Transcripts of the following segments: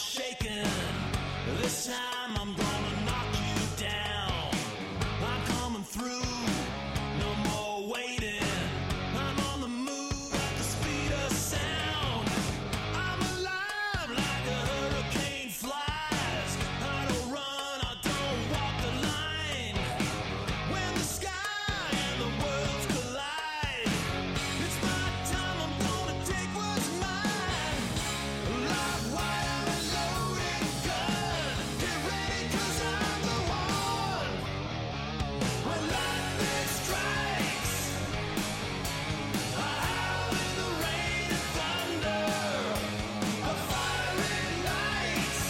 shaking. This time I'm gonna knock you down. I'm coming through, no more waiting. I'm on the move at the speed of sound. I'm alive like a hurricane flies. I don't run, I don't walk the line. When the sky and the worlds collide, it's my time, I'm gonna take what's mine. Live wire and loaded gun. Get ready 'cause I'm the one. When lightning strikes, I howl in the rain and thunder. A fiery lights,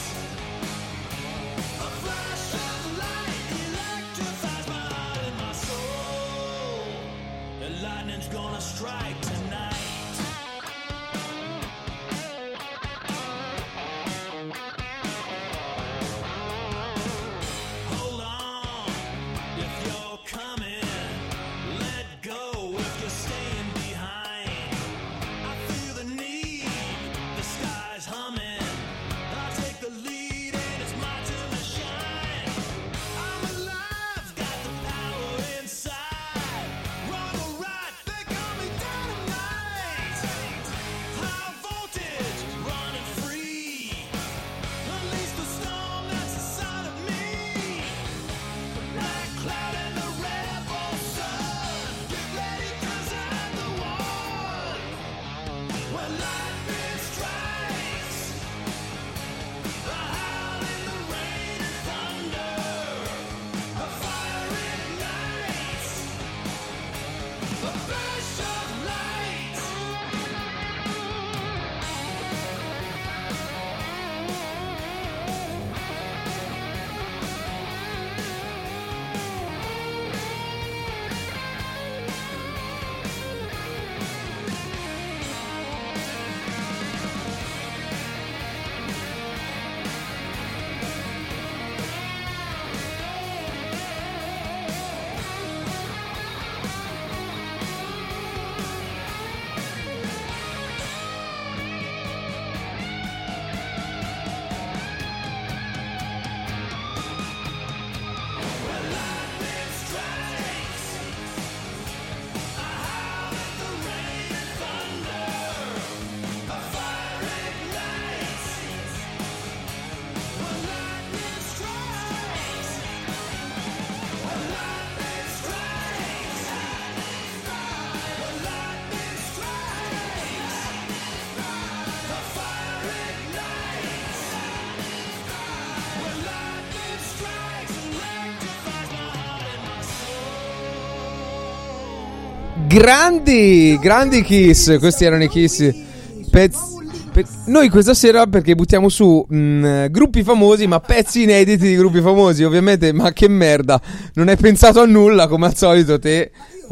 a flash of light electrifies my heart and my soul. The lightning's gonna strike tonight. Hold on, if you're coming, let go if you're staying behind. I feel the need, the sky's humming. I'll take the lead and it's my turn to shine. I'm alive, got the power inside. Wrong or right, they call me dynamite. High voltage, running free. Unleash the storm that's inside of me. Black cloud and the rebel sun. Get ready 'cause I'm the one. When lightning strikes, I howl in the rain and thunder. A fire ignites, a flash of light. When lightning strikes, I howl in the rain and thunder. A fire ignites. When lightning strikes, when lightning strikes, when lightning strikes, the fire ignites. When lightning strikes, electrifies my heart and my soul. Grandi Kiss, questi erano i Kiss. Noi questa sera perché buttiamo su gruppi famosi, ma pezzi inediti di gruppi famosi, ovviamente. Ma che merda, non hai pensato a nulla come al solito te.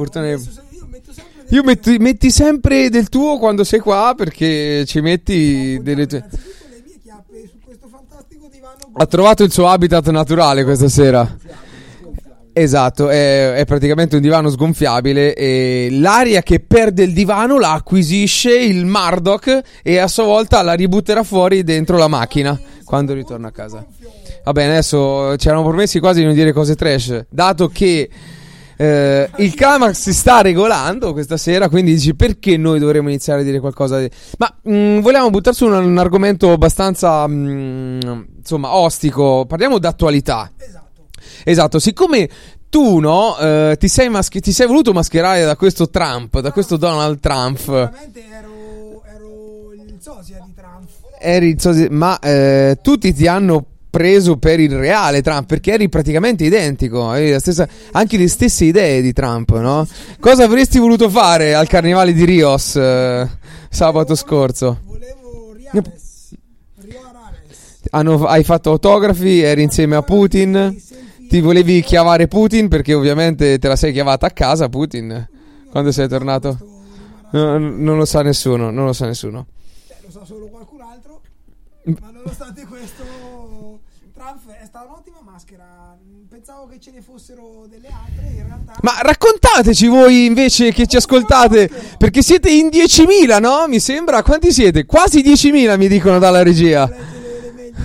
Io metti sempre del tuo quando sei qua, perché ci metti delle tue. Le mie chiappe su questo fantastico divano. Ha trovato il suo habitat naturale questa sera. Esatto, è praticamente un divano sgonfiabile e l'aria che perde il divano la acquisisce il Murdoch e a sua volta la ributterà fuori dentro la macchina quando ritorna a casa. Va bene, adesso ci erano promessi quasi di non dire cose trash, dato che il climax si sta regolando questa sera, quindi dici perché noi dovremmo iniziare a dire qualcosa ma vogliamo buttare su un argomento abbastanza insomma ostico. Parliamo d'attualità. Esatto, siccome tu ti sei voluto mascherare da questo Trump, da questo Donald Trump. Veramente ero il sosia di Trump. Eri il sosia, ma tutti ti hanno preso per il reale Trump, perché eri praticamente identico, avevi anche le stesse idee di Trump, no? Cosa avresti voluto fare al Carnevale di Rios sabato scorso? Volevo Rio Arares. Hai fatto autografi, eri insieme a Putin, ti volevi chiavare Putin perché ovviamente te la sei chiavata a casa Putin quando sei tornato. No, non lo sa nessuno, Lo sa solo qualcun altro, ma nonostante questo Trump è stata un'ottima maschera. Pensavo che ce ne fossero delle altre, in realtà. Ma raccontateci voi invece che ci ascoltate, perché siete in 10.000, no? Mi sembra. Quanti siete? Quasi 10.000 mi dicono dalla regia.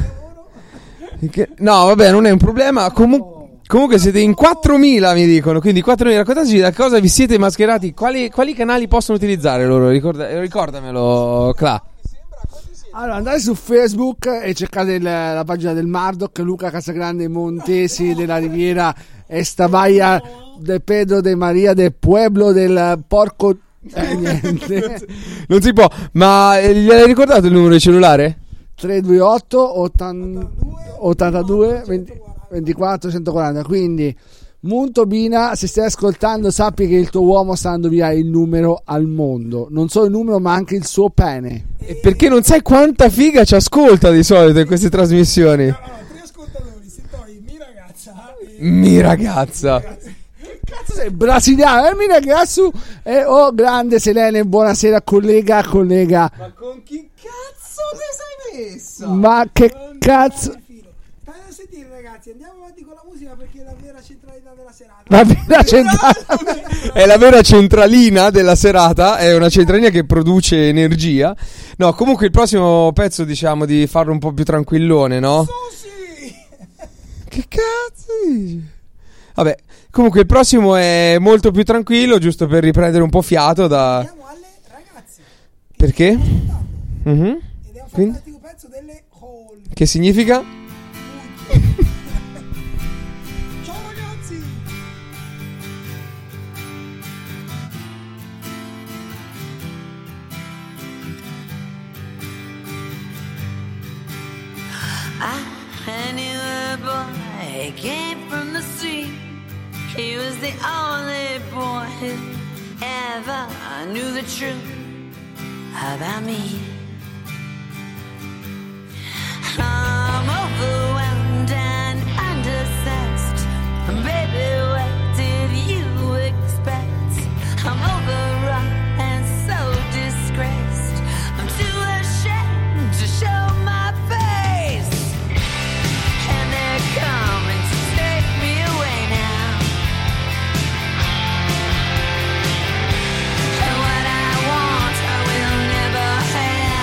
No, vabbè, non è un problema. Comunque siete in 4.000, mi dicono. Quindi 4.000. Raccontateci da cosa vi siete mascherati. Quali canali possono utilizzare loro? Ricordamelo, Cla. Allora, andate su Facebook e cercate la pagina del Murdoch, Luca Casagrande Montesi della Riviera Estavaia de Pedro de Maria del Pueblo del Porco. Niente. Non si può. Ma gli hai ricordato il numero di cellulare? 328 82 24 140. Quindi Munto Bina, se stai ascoltando, sappi che il tuo uomo sta andando via il numero al mondo, non solo il numero ma anche il suo pene. E perché non sai quanta figa ci ascolta di solito in queste trasmissioni. No, 3 ascoltatori, se poi Mi ragazza. Cazzo sei brasiliano, mi ragazzo. Oh grande Selene, buonasera collega. Ma con chi cazzo ti sei messa? Ma che cazzo. State a sentire ragazzi, andiamo avanti con la musica perché è la vera centralità della serata. Va bene, È la vera centralina della serata, è una centralina che produce energia. No, comunque il prossimo pezzo diciamo di farlo un po' più tranquillone, no? Sì. Che cazzo dici? Vabbè, comunque il prossimo è molto più tranquillo, giusto per riprendere un po' fiato da... Andiamo alle ragazze. Perché? Mhm. Ed è un Quindi? fantastico pezzo delle Hall. Che significa? Ciao ragazzi. I knew a boy, he came from the sea. He was the only boy who ever knew the truth about me. I'm overwhelmed and undersexed. Baby, what did you expect? I'm overwrought and so disgraced. I'm too ashamed to show my face. And they're coming to take me away now. And what I want I will never have.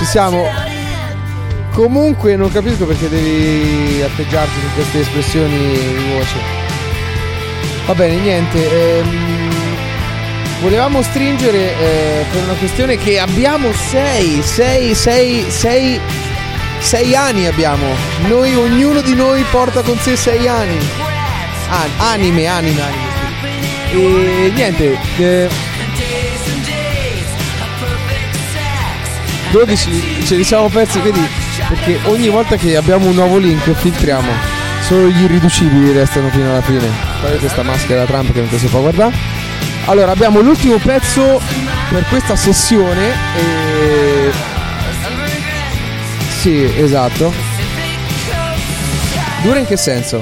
siamo. Comunque non capisco perché devi atteggiarti con queste espressioni di voce. Va bene, niente. Volevamo stringere per una questione che abbiamo 6 anni abbiamo. Noi, ognuno di noi porta con sé 6 anni. Anime. E niente. 12 ce li siamo persi, vedi? Perché ogni volta che abbiamo un nuovo link filtriamo. Solo gli irriducibili restano fino alla fine. Poi questa maschera da Trump che non si può guardare. Allora abbiamo l'ultimo pezzo per questa sessione e... Sì, esatto. Dura in che senso?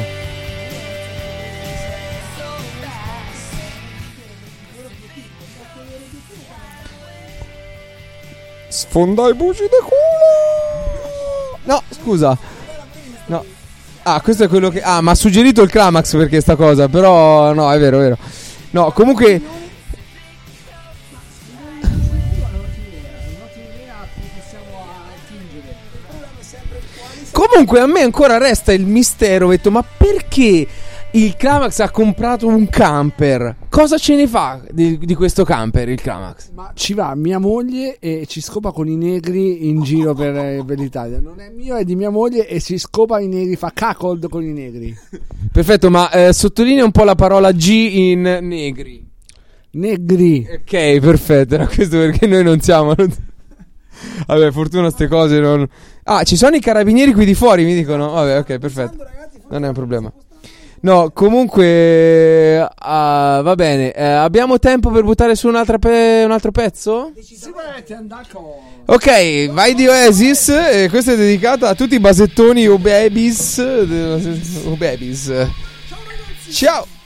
Sfonda i buci di culo. No, scusa. No. Ah, questo è quello che... Ah, ma ha suggerito il Climax perché sta cosa. Però, no, è vero. No, comunque... Comunque a me ancora resta il mistero, ho detto, ma perché il Climax ha comprato un camper? Cosa ce ne fa di questo camper il Climax? Ma ci va mia moglie e ci scopa con i negri in giro per l'Italia. Non è mio, è di mia moglie e si scopa i negri, fa cuckold con i negri. Perfetto, ma sottolinea un po' la parola G in negri. Negri. Ok, perfetto, era questo perché noi non siamo... Vabbè, fortuna ste cose non... Ah, ci sono i carabinieri qui di fuori, mi dicono. Vabbè, ok, perfetto. Non è un problema. No, comunque va bene. Abbiamo tempo per buttare su un altro pezzo? Ok, vai di Oasis. Questa è dedicata a tutti i basettoni o babies. Ciao.